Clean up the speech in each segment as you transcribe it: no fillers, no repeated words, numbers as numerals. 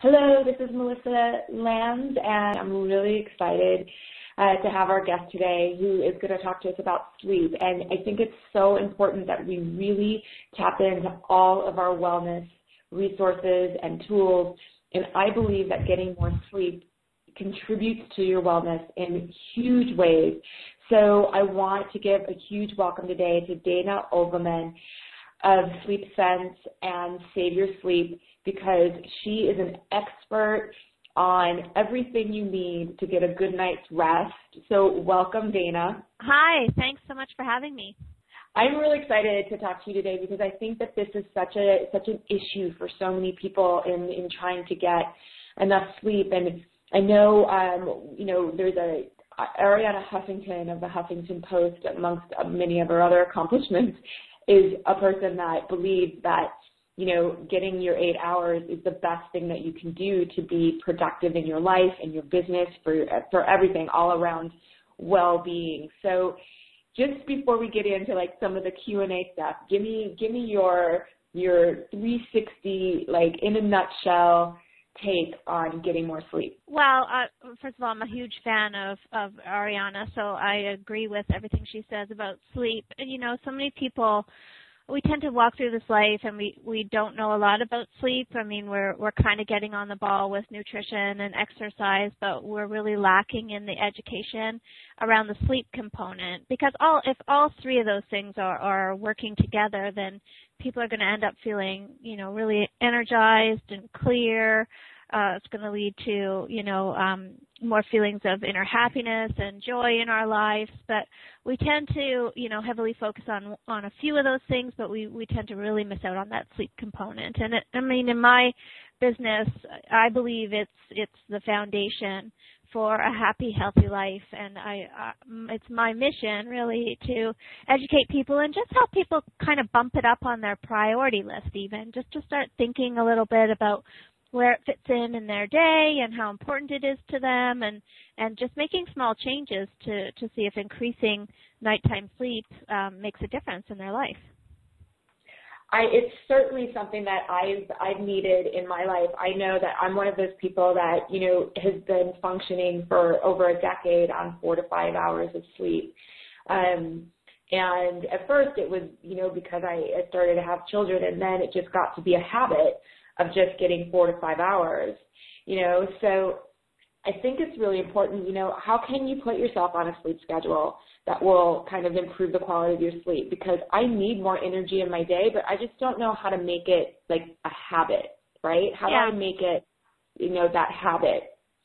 Hello, this is Melissa Land, and I'm really excited to have our guest today who is going to talk to us about sleep. And I think it's so important that we really tap into all of our wellness resources and tools. And I believe that getting more sleep contributes to your wellness in huge ways. So I want to give a huge welcome today to Dana Olvermann of Sleep Sense and Save Your Sleep, because she is an expert on everything you need to get a good night's rest. So welcome, Dana. Hi, thanks so much for having me. I'm really excited to talk to you today because I think that this is such an issue for so many people in trying to get enough sleep. And I know, there's Arianna Huffington of the Huffington Post, amongst many of her other accomplishments, is a person that believes that getting your 8 hours is the best thing that you can do to be productive in your life and your business, for everything, all around well-being. So just before we get into some of the Q&A stuff, give me your 360, in a nutshell, take on getting more sleep. Well, first of all, I'm a huge fan of Arianna, so I agree with everything she says about sleep. And so many people, we tend to walk through this life and we don't know a lot about sleep. I mean, we're kind of getting on the ball with nutrition and exercise, but we're really lacking in the education around the sleep component, because if all three of those things are working together, then people are going to end up feeling, really energized and clear. It's going to lead to, more feelings of inner happiness and joy in our lives. But we tend to, heavily focus on a few of those things, but we tend to really miss out on that sleep component. And in my business, I believe it's the foundation for a happy, healthy life. And it's my mission really to educate people and just help people kind of bump it up on their priority list, even just to start thinking a little bit about where it fits in their day and how important it is to them, and just making small changes to see if increasing nighttime sleep makes a difference in their life. It's certainly something that I've needed in my life. I know that I'm one of those people that, has been functioning for over a decade on 4 to 5 hours of sleep. And at first it was, because I started to have children, and then it just got to be a habit of just getting 4 to 5 hours, So I think it's really important, how can you put yourself on a sleep schedule that will kind of improve the quality of your sleep? Because I need more energy in my day, but I just don't know how to make it like a habit, right? How do I make it, that habit?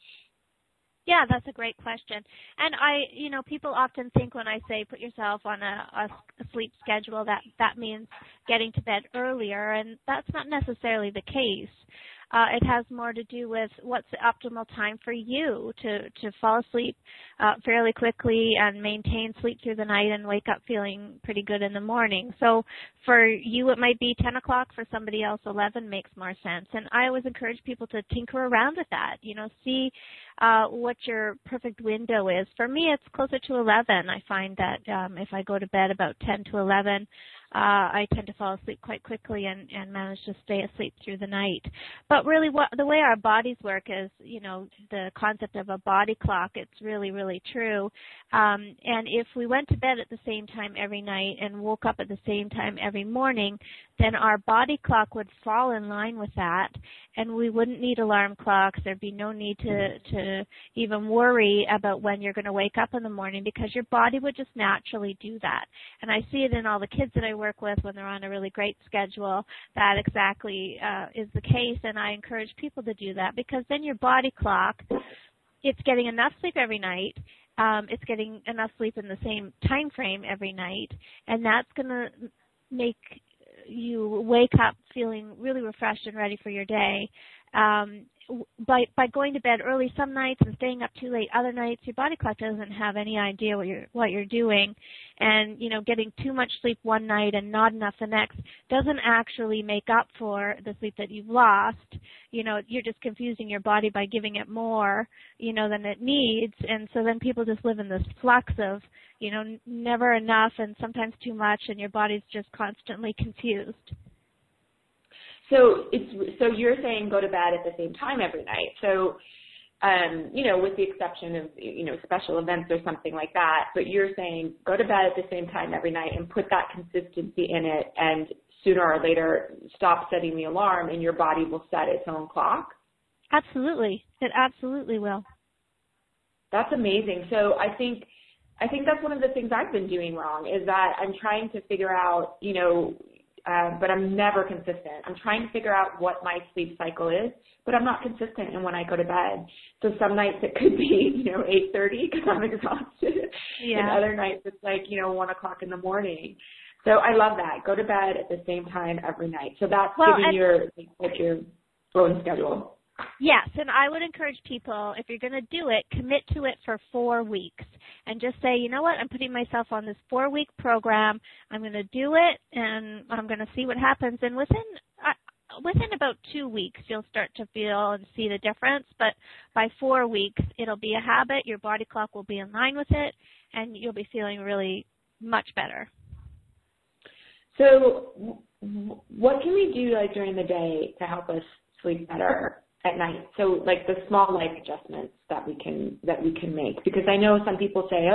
Yeah, that's a great question. And people often think when I say put yourself on a sleep schedule that means getting to bed earlier, and that's not necessarily the case. It has more to do with what's the optimal time for you to fall asleep fairly quickly and maintain sleep through the night and wake up feeling pretty good in the morning. So for you, it might be 10 o'clock. For somebody else, 11 makes more sense. And I always encourage people to tinker around with that, see what your perfect window is. For me, it's closer to 11. I find that if I go to bed about 10 to 11, I tend to fall asleep quite quickly and manage to stay asleep through the night. But really the way our bodies work is, the concept of a body clock, it's really, really true. And if we went to bed at the same time every night and woke up at the same time every morning, then our body clock would fall in line with that, and we wouldn't need alarm clocks. There'd be no need to even worry about when you're going to wake up in the morning, because your body would just naturally do that. And I see it in all the kids that I work with when they're on a really great schedule. That exactly is the case, and I encourage people to do that, because then your body clock, it's getting enough sleep every night. It's getting enough sleep in the same time frame every night, and that's going to make you wake up feeling really refreshed and ready for your day. By going to bed early some nights and staying up too late other nights, your body clock doesn't have any idea what you're doing, and getting too much sleep one night and not enough the next doesn't actually make up for the sleep that you've lost. You're just confusing your body by giving it more than it needs, and so then people just live in this flux of never enough and sometimes too much, and your body's just constantly confused. So you're saying go to bed at the same time every night. So, with the exception of, special events or something like that, but you're saying go to bed at the same time every night and put that consistency in it, and sooner or later stop setting the alarm and your body will set its own clock? Absolutely. It absolutely will. That's amazing. So I think that's one of the things I've been doing wrong, is that I'm trying to figure out, but I'm never consistent. I'm trying to figure out what my sleep cycle is, but I'm not consistent in when I go to bed. So some nights it could be, 8:30 because I'm exhausted. Yeah. And other nights it's like, 1 o'clock in the morning. So I love that. Go to bed at the same time every night. So that's giving your own schedule. Yes, and I would encourage people, if you're going to do it, commit to it for 4 weeks and just say, you know what, I'm putting myself on this 4-week program. I'm going to do it, and I'm going to see what happens. And within about 2 weeks, you'll start to feel and see the difference. But by 4 weeks, it'll be a habit. Your body clock will be in line with it, and you'll be feeling really much better. So what can we do during the day to help us sleep better at night? So the small life adjustments that we can make, because I know some people say,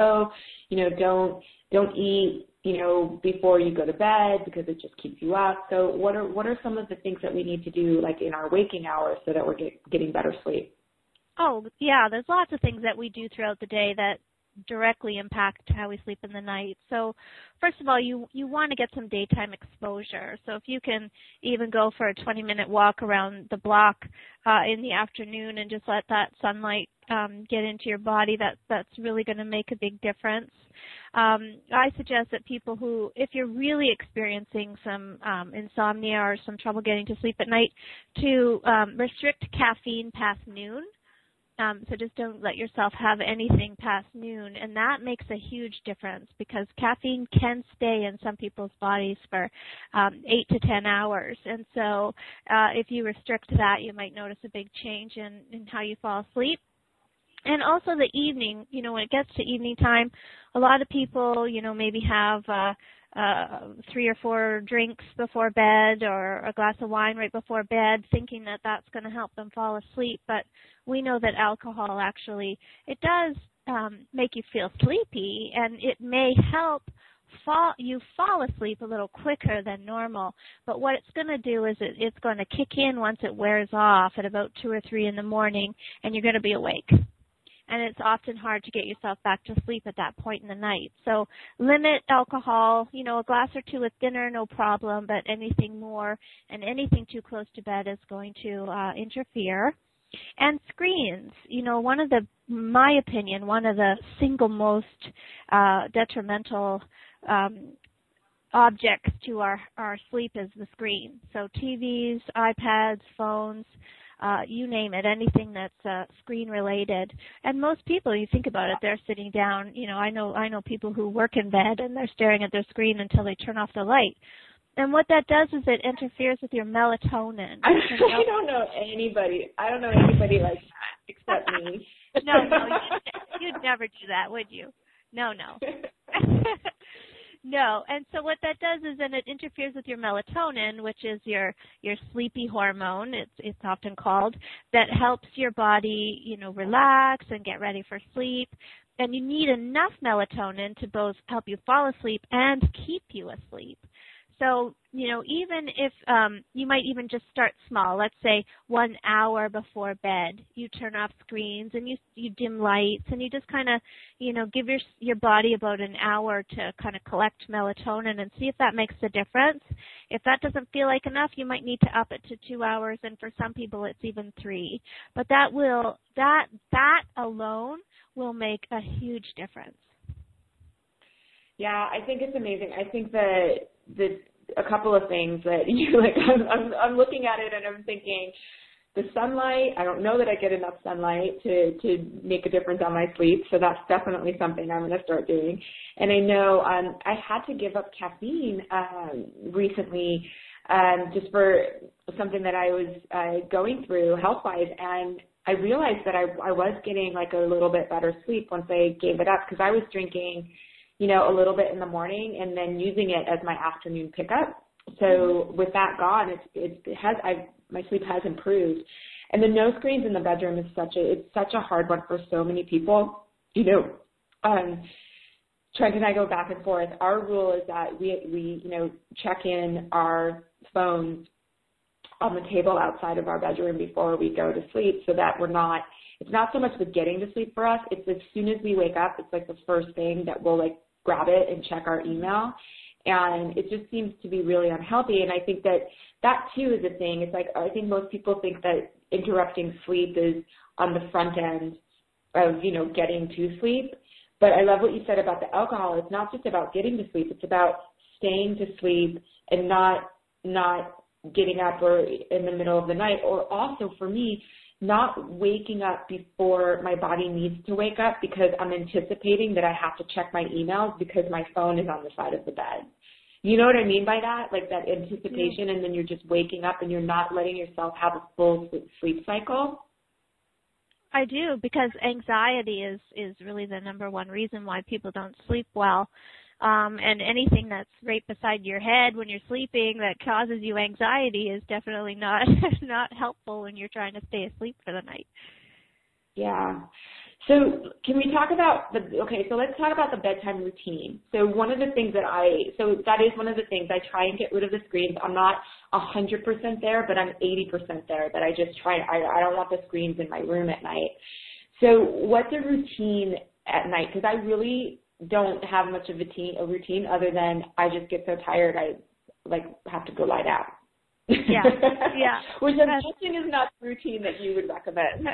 don't eat, before you go to bed because it just keeps you up. So what are some of the things that we need to do in our waking hours so that we're getting better sleep? Oh, yeah, there's lots of things that we do throughout the day that directly impact how we sleep in the night. So first of all, you want to get some daytime exposure. So if you can even go for a 20-minute walk around the block in the afternoon and just let that sunlight get into your body, that's really going to make a big difference. I suggest that people who, if you're really experiencing some insomnia or some trouble getting to sleep at night, to restrict caffeine past noon. So just don't let yourself have anything past noon, and that makes a huge difference because caffeine can stay in some people's bodies for 8 to 10 hours. And so if you restrict that, you might notice a big change in how you fall asleep. And also the evening, when it gets to evening time, a lot of people, maybe have 3 or 4 drinks before bed or a glass of wine right before bed, thinking that that's going to help them fall asleep. But we know that alcohol actually, it does make you feel sleepy, and it may help you fall asleep a little quicker than normal. But what it's going to do is it's going to kick in once it wears off at about 2 or 3 in the morning, and you're going to be awake. And it's often hard to get yourself back to sleep at that point in the night. So limit alcohol, a glass or 2 with dinner, no problem, but anything more and anything too close to bed is going to interfere. And screens, my opinion, one of the single most detrimental objects to our sleep is the screen. So TVs, iPads, phones, you name it, anything that's screen related. And most people, you think about it, they're sitting down. I know people who work in bed and they're staring at their screen until they turn off the light. And what that does is it interferes with your melatonin. I don't know anybody like that except me. No, you'd never do that, would you? No. No, and so what that does is then it interferes with your melatonin, which is your sleepy hormone, it's often called, that helps your body, relax and get ready for sleep. And you need enough melatonin to both help you fall asleep and keep you asleep. So, even if you might even just start small, let's say 1 hour before bed, you turn off screens and you dim lights and you just kind of, give your body about an hour to kind of collect melatonin and see if that makes a difference. If that doesn't feel like enough, you might need to up it to 2 hours, and for some people it's even 3. But that alone will make a huge difference. Yeah, I think it's amazing. I think that a couple of things that I'm looking at it and I'm thinking, the sunlight, I don't know that I get enough sunlight to make a difference on my sleep, so that's definitely something I'm going to start doing. And I know I had to give up caffeine recently just for something that I was going through health-wise, and I realized that I was getting a little bit better sleep once I gave it up, because I was drinking a little bit in the morning and then using it as my afternoon pickup. So with that gone, my sleep has improved. And the no screens in the bedroom is such a hard one for so many people. You know, Trent and I go back and forth. Our rule is that we check in our phones on the table outside of our bedroom before we go to sleep, so that it's not so much the getting to sleep for us. It's as soon as we wake up, it's like the first thing that we'll like grab it and check our email. And it just seems to be really unhealthy. And I think that too is a thing. It's like, I think most people think that interrupting sleep is on the front end of, getting to sleep. But I love what you said about the alcohol. It's not just about getting to sleep. It's about staying to sleep and not getting up or in the middle of the night, or also for me, not waking up before my body needs to wake up because I'm anticipating that I have to check my emails because my phone is on the side of the bed. You know what I mean by that? Like that anticipation, and then you're just waking up and you're not letting yourself have a full sleep cycle. I do, because anxiety is really the number one reason why people don't sleep well. And anything that's right beside your head when you're sleeping that causes you anxiety is definitely not helpful when you're trying to stay asleep for the night. Yeah. So can we talk about so let's talk about the bedtime routine. So one of the things that is one of the things I try and get rid of the screens. I'm not 100% there, but I'm 80% there, that I just try, I don't want the screens in my room at night. So what's a routine at night? Because I really don't have much of a routine other than I just get so tired I have to go lie down. Yeah. Which I'm guessing is not the routine that you would recommend.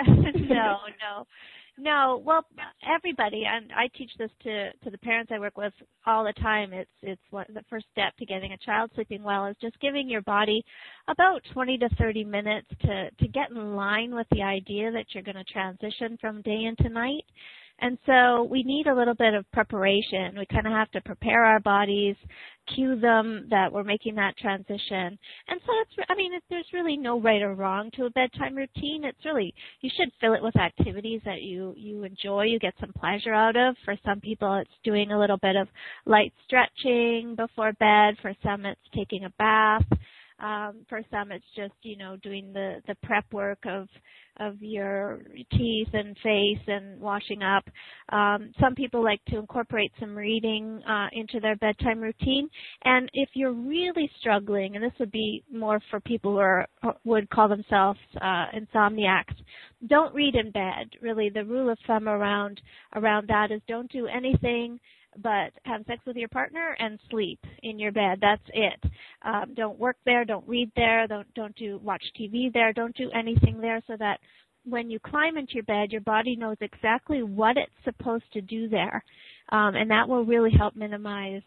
No. Well, everybody, and I teach this to the parents I work with all the time. It's the first step to getting a child sleeping well is just giving your body about 20 to 30 minutes to get in line with the idea that you're going to transition from day into night. And so we need a little bit of preparation. We kind of have to prepare our bodies, cue them that we're making that transition. And so there's really no right or wrong to a bedtime routine. It's really, you should fill it with activities that you enjoy, you get some pleasure out of. For some people, it's doing a little bit of light stretching before bed. For some, it's taking a bath. For some, it's just, doing the prep work of your teeth and face and washing up. Some people like to incorporate some reading into their bedtime routine. And if you're really struggling, and this would be more for people who would call themselves insomniacs, don't read in bed. Really, the rule of thumb around that is don't do anything but have sex with your partner and sleep in your bed. That's it. Don't work there. Don't read there. Don't watch TV there. Don't do anything there, so that when you climb into your bed, your body knows exactly what it's supposed to do there, and that will really help minimize,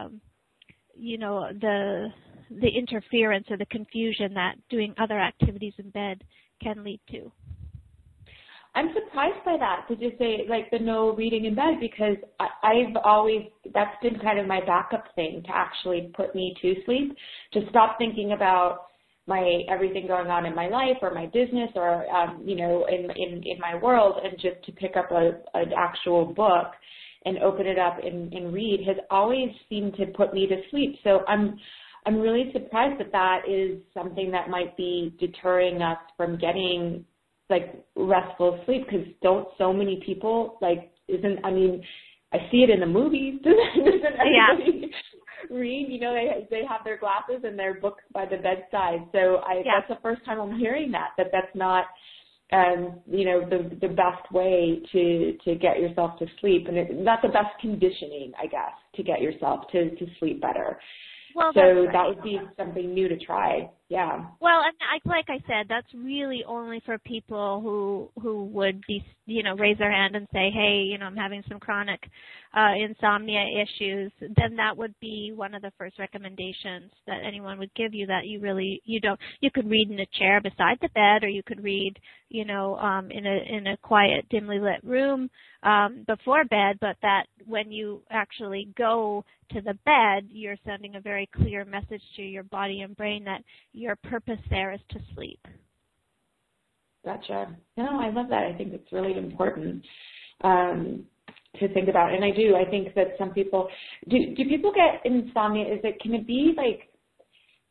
the interference or the confusion that doing other activities in bed can lead to. I'm surprised by that, to just say, like, the no reading in bed, because that's been kind of my backup thing to actually put me to sleep, to stop thinking about everything going on in my life or my business or, in my world, and just to pick up an actual book and open it up and read has always seemed to put me to sleep. So I'm really surprised that is something that might be deterring us from getting restful sleep, because don't so many people I see it in the movies. Doesn't everybody read? They have their glasses and their books by the bedside. So that's the first time I'm hearing that's not the best way to get yourself to sleep, and not the best conditioning, I guess, to get yourself to sleep better. Well, so that would be something new to try. Yeah. Well, and like I said, that's really only for people who would be, raise their hand and say, hey, I'm having some chronic insomnia issues. Then that would be one of the first recommendations that anyone would give you, that you could read in a chair beside the bed, or you could read, in a quiet, dimly lit room before bed, but that when you actually go to the bed, you're sending a very clear message to your body and brain that your purpose there is to sleep. Gotcha. No, I love that. I think it's really important to think about. And I think that some people, do people get insomnia? Can it be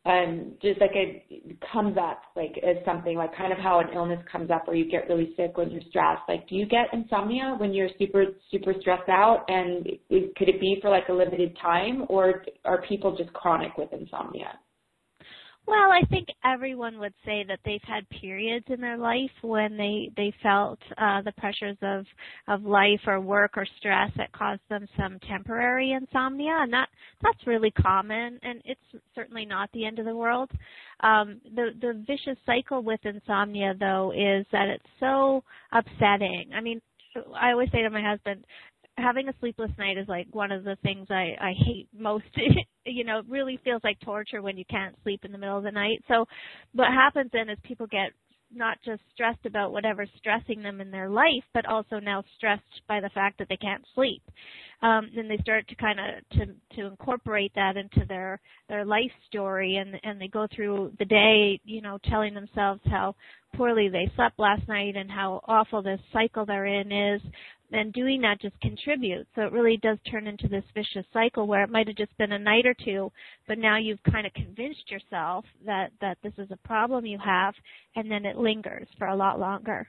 just like it comes up like as something like kind of how an illness comes up or you get really sick when you're stressed. Like, do you get insomnia when you're super, super stressed out? And could it be for like a limited time, or are people just chronic with insomnia? Well, I think everyone would say that they've had periods in their life when they felt the pressures of life or work or stress that caused them some temporary insomnia, and that's really common, and it's certainly not the end of the world. The vicious cycle with insomnia, though, is that it's so upsetting. I mean, I always say to my husband, having a sleepless night is like one of the things I hate most. You know, it really feels like torture when you can't sleep in the middle of the night. So what happens then is people get not just stressed about whatever's stressing them in their life, but also now stressed by the fact that they can't sleep. And they start to kind of to incorporate that into their life story, and they go through the day, you know, telling themselves how poorly they slept last night and how awful this cycle they're in is. And doing that just contributes. So it really does turn into this vicious cycle where it might have just been a night or two, but now you've kind of convinced yourself that this is a problem you have, and then it lingers for a lot longer.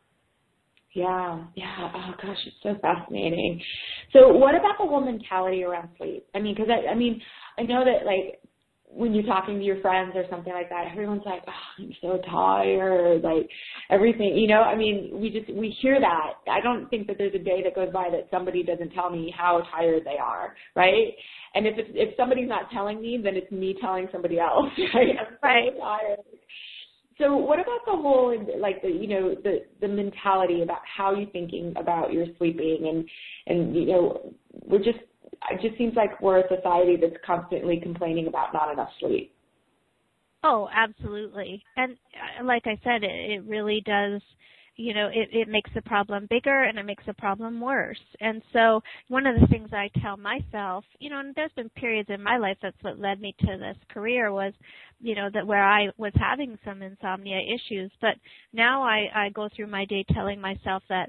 Yeah. Oh gosh, it's so fascinating. So what about the whole mentality around sleep? I mean, because I know that like when you're talking to your friends or something like that, everyone's like, oh, I'm so tired, like everything, you know, I mean, we hear that. I don't think that there's a day that goes by that somebody doesn't tell me how tired they are, right? And if somebody's not telling me, then it's me telling somebody else, right? I'm so tired. So what about the whole, like, the mentality about how you're thinking about your sleeping and you know, it just seems like we're a society that's constantly complaining about not enough sleep. Oh, absolutely. And like I said, it really does, you know, it makes the problem bigger and it makes the problem worse. And so one of the things I tell myself, you know, and there's been periods in my life that's what led me to this career was, you know, that where I was having some insomnia issues, but now I go through my day telling myself that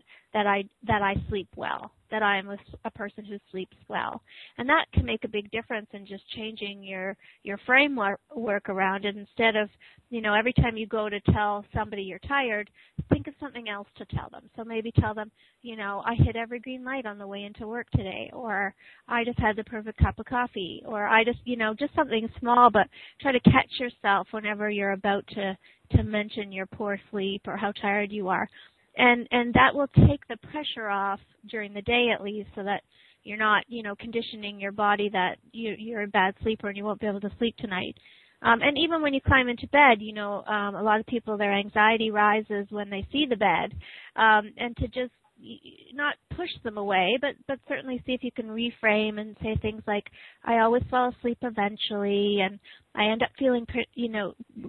I sleep well, that I am a person who sleeps well. And that can make a big difference in just changing your framework around it. Instead of, you know, every time you go to tell somebody you're tired, think of something else to tell them. So maybe tell them, you know, I hit every green light on the way into work today, or I just had the perfect cup of coffee, or I just, you know, just something small, but try to catch yourself whenever you're about to mention your poor sleep or how tired you are. And that will take the pressure off during the day at least, so that you're not, you know, conditioning your body that you're a bad sleeper and you won't be able to sleep tonight. And even when you climb into bed, you know, a lot of people, their anxiety rises when they see the bed, and to just not push them away, but certainly see if you can reframe and say things like, I always fall asleep eventually, and I end up feeling, you know,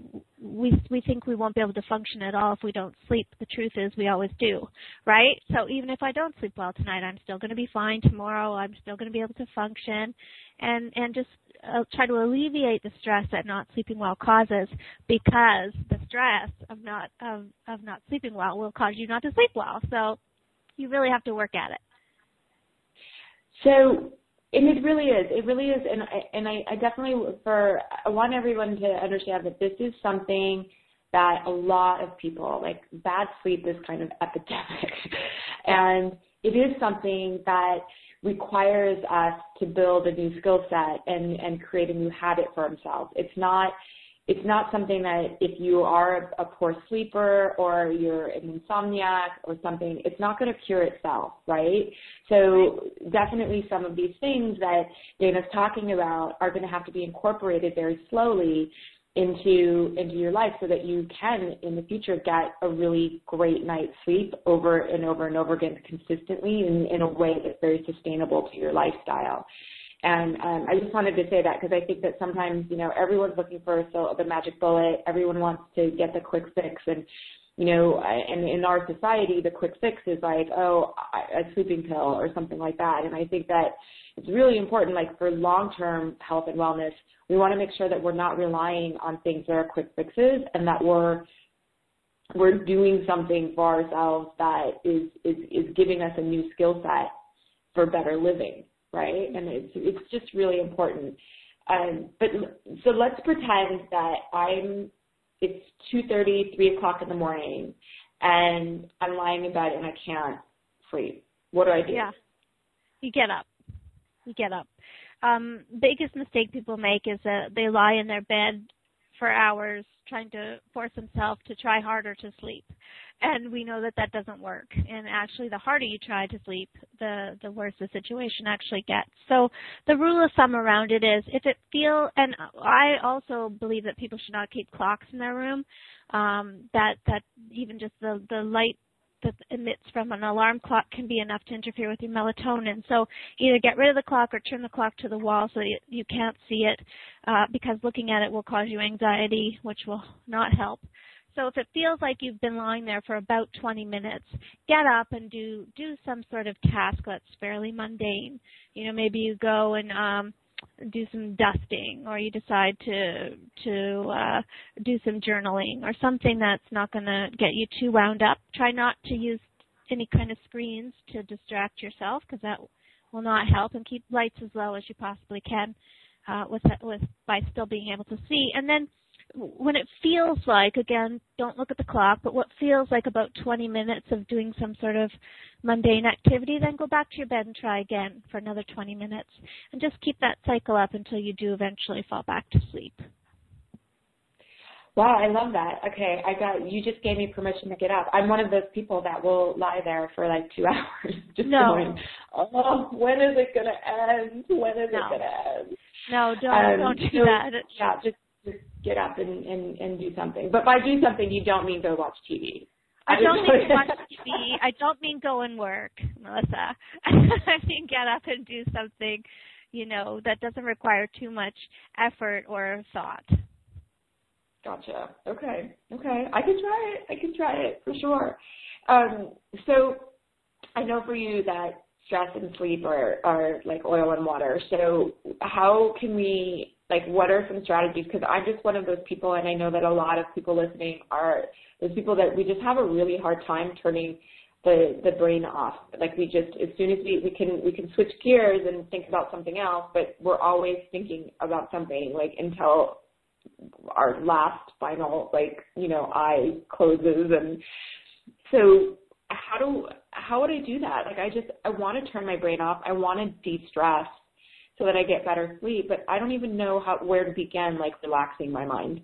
we think we won't be able to function at all if we don't sleep. The truth is we always do, right? So even if I don't sleep well tonight, I'm still going to be fine tomorrow. I'm still going to be able to function, and just try to alleviate the stress that not sleeping well causes, because the stress of not sleeping well will cause you not to sleep well. So you really have to work at it. So, and it really is, and I definitely I want everyone to understand that this is something that a lot of people, like, bad sleep is kind of epidemic, and it is something that requires us to build a new skill set and create a new habit for ourselves. It's not something that if you are a poor sleeper or you're an insomniac or something, it's not going to cure itself, right? So definitely some of these things that Dana's talking about are going to have to be incorporated very slowly into your life so that you can, in the future, get a really great night's sleep over and over and over again consistently in a way that's very sustainable to your lifestyle. And I just wanted to say that because I think that sometimes, you know, everyone's looking for the magic bullet. Everyone wants to get the quick fix. And, you know, and in our society, the quick fix is like, oh, a sleeping pill or something like that. And I think that it's really important, like, for long-term health and wellness, we want to make sure that we're not relying on things that are quick fixes, and that we're doing something for ourselves that is giving us a new skill set for better living. Right, and it's just really important. But so let's pretend that it's 2:30, 3 o'clock in the morning, and I'm lying in bed and I can't sleep. What do I do? Yeah. You get up. Biggest mistake people make is that they lie in their bed for hours trying to force themselves to try harder to sleep. And we know that that doesn't work. And actually, the harder you try to sleep, the worse the situation actually gets. So the rule of thumb around it is and I also believe that people should not keep clocks in their room, that even just the light that emits from an alarm clock can be enough to interfere with your melatonin. So either get rid of the clock or turn the clock to the wall so that you can't see it, because looking at it will cause you anxiety, which will not help. So if it feels like you've been lying there for about 20 minutes, get up and do some sort of task that's fairly mundane. Maybe you go and do some dusting, or you decide to do some journaling or something that's not going to get you too wound up. Try not to use any kind of screens to distract yourself, because that will not help, and keep lights as low as you possibly can by still being able to see. And then when it feels like, again, don't look at the clock, but what feels like about 20 minutes of doing some sort of mundane activity, then go back to your bed and try again for another 20 minutes. And just keep that cycle up until you do eventually fall back to sleep. Wow, I love that. Okay, you just gave me permission to get up. I'm one of those people that will lie there for like 2 hours just going, oh, when is it going to end? When is it going to end? No, don't do that. Yeah, just get up and do something. But by do something, you don't mean go watch TV. I don't mean watch TV. I don't mean go and work, Melissa. I mean get up and do something, that doesn't require too much effort or thought. Gotcha. Okay. I can try it for sure. So I know for you that stress and sleep are like oil and water. So how can we, what are some strategies? Because I'm just one of those people, and I know that a lot of people listening are those people that we just have a really hard time turning the brain off. Like we just, as soon as we can switch gears and think about something else, but we're always thinking about something until our last final eye closes. And so how would I do that? I want to turn my brain off. I want to de-stress so that I get better sleep, but I don't even know where to begin, relaxing my mind.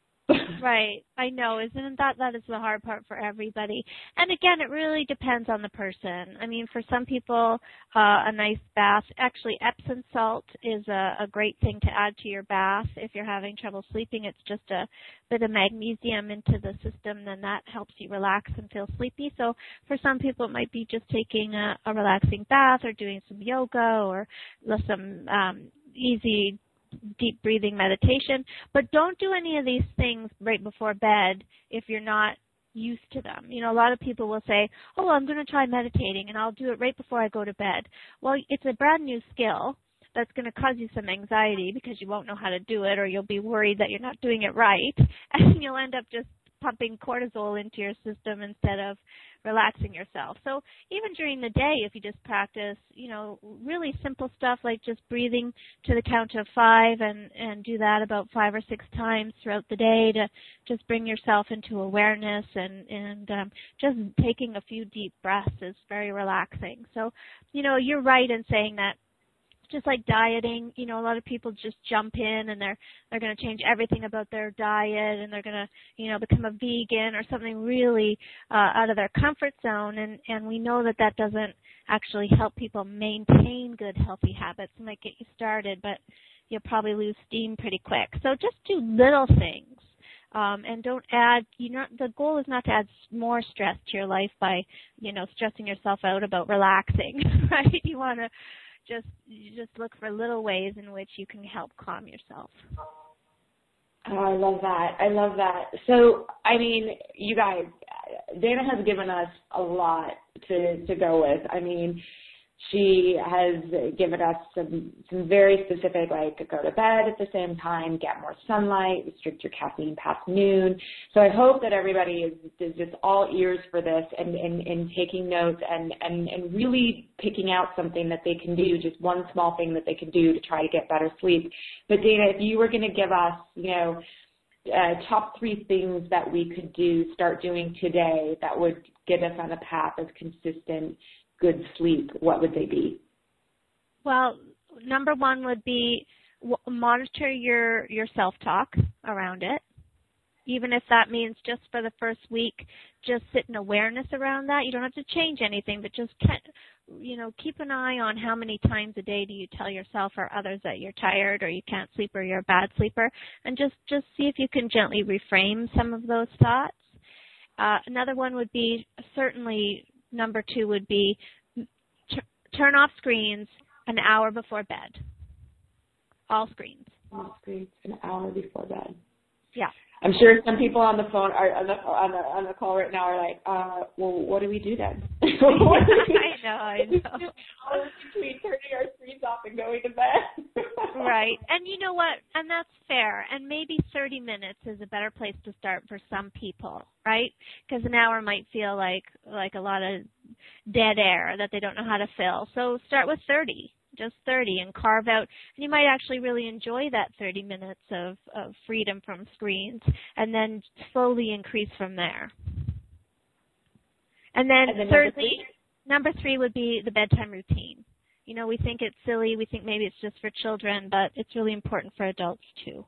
Right. I know. Isn't that is the hard part for everybody. And again, it really depends on the person. I mean, for some people, a nice bath, actually Epsom salt is a great thing to add to your bath. If you're having trouble sleeping, it's just a bit of magnesium into the system, then that helps you relax and feel sleepy. So for some people, it might be just taking a relaxing bath or doing some yoga or some easy deep breathing meditation, but don't do any of these things right before bed if you're not used to them. A lot of people will say, oh, I'm going to try meditating and I'll do it right before I go to bed. Well, it's a brand new skill that's going to cause you some anxiety because you won't know how to do it, or you'll be worried that you're not doing it right, and you'll end up just pumping cortisol into your system instead of relaxing yourself. So even during the day, if you just practice, really simple stuff like just breathing to the count of 5 and do that about 5 or 6 times throughout the day to just bring yourself into awareness and just taking a few deep breaths is very relaxing. So, you're right in saying that. Just like dieting, a lot of people just jump in and they're going to change everything about their diet, and they're going to, become a vegan or something really out of their comfort zone. And we know that doesn't actually help people maintain good, healthy habits. It might get you started, but you'll probably lose steam pretty quick. So just do little things. And don't add, the goal is not to add more stress to your life by, stressing yourself out about relaxing, right? You want to just look for little ways in which you can help calm yourself. Oh, I love that. So, I mean, you guys, Dana has given us a lot to go with. I mean, She has given us some very specific, like go to bed at the same time, get more sunlight, restrict your caffeine past noon. So I hope that everybody is just all ears for this and taking notes and really picking out something that they can do, just one small thing that they can do to try to get better sleep. But Dana, if you were going to give us, top 3 things that we could start doing today that would get us on a path of consistent, good sleep, what would they be? Well, number 1 would be monitor your self-talk around it. Even if that means just for the first week, just sit in awareness around that. You don't have to change anything, but just keep an eye on how many times a day do you tell yourself or others that you're tired or you can't sleep or you're a bad sleeper, and just see if you can gently reframe some of those thoughts. Another one would be, certainly number 2 would be turn off screens an hour before bed. All screens. All screens an hour before bed. Yeah. I'm sure some people on the phone are on the call right now are like, well, what do we do then? I know. Between turning our screens off and going to bed. Right. And you know what? And that's fair. And maybe 30 minutes is a better place to start for some people, right? Because an hour might feel like a lot of dead air that they don't know how to fill. So start with 30. Just 30, and carve out, and you might actually really enjoy that 30 minutes of freedom from screens, and then slowly increase from there. And then thirdly, number 3 would be the bedtime routine. We think it's silly, we think maybe it's just for children, but it's really important for adults too.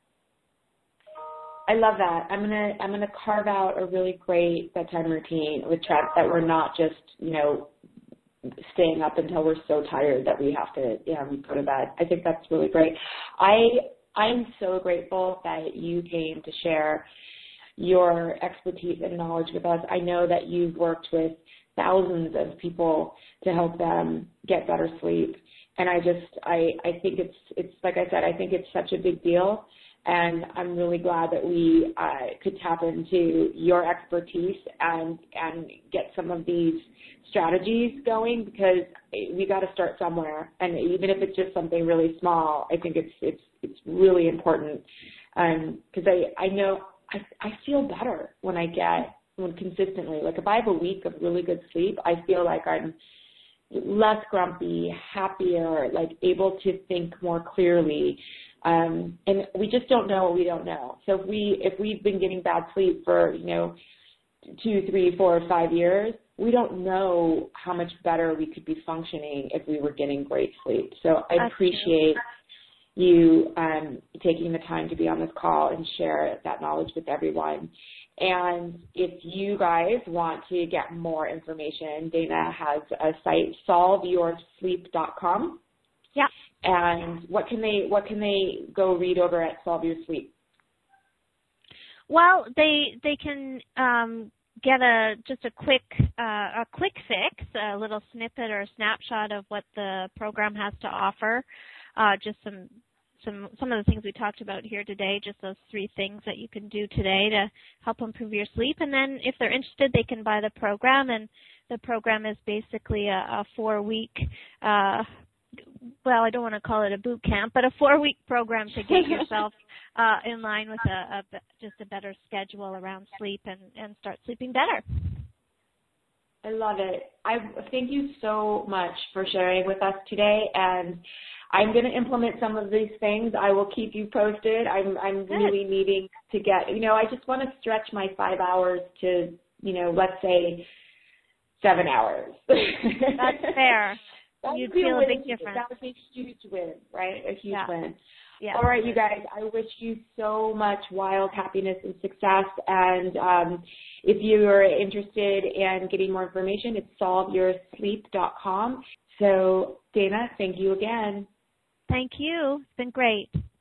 I love that. I'm gonna carve out a really great bedtime routine with Trent that we're not just, staying up until we're so tired that we have to go to bed. I think that's really great. I'm so grateful that you came to share your expertise and knowledge with us. I know that you've worked with thousands of people to help them get better sleep. And I think it's like I said, I think it's such a big deal. And I'm really glad that we could tap into your expertise and get some of these strategies going, because we got to start somewhere. And even if it's just something really small, I think it's really important. Because I know I feel better when consistently, like if I have a week of really good sleep, I feel like I'm less grumpy, happier, like able to think more clearly. And we just don't know what we don't know. So if we've been getting bad sleep for 2, 3, 4, 5 years, we don't know how much better we could be functioning if we were getting great sleep. So I appreciate you taking the time to be on this call and share that knowledge with everyone. And if you guys want to get more information, Dana has a site, solveyoursleep.com. Yeah. And what can they go read over at Solve Your Sleep? Well, they can get just a quick fix, a little snippet or a snapshot of what the program has to offer. Just some of the things we talked about here today, just those 3 things that you can do today to help improve your sleep. And then if they're interested, they can buy the program. And the program is basically a 4-week, well, I don't want to call it a boot camp, but a 4-week program to get yourself in line with just a better schedule around sleep and start sleeping better. I love it. I thank you so much for sharing with us today, and I'm going to implement some of these things. I will keep you posted. I'm really needing to get, I just want to stretch my 5 hours to, let's say 7 hours. That's fair. You'd feel a big difference. That would be a huge win, right? A huge win. Yeah. All right, you guys, I wish you so much wild happiness and success. And if you are interested in getting more information, it's solveyoursleep.com. So, Dana, thank you again. Thank you. It's been great.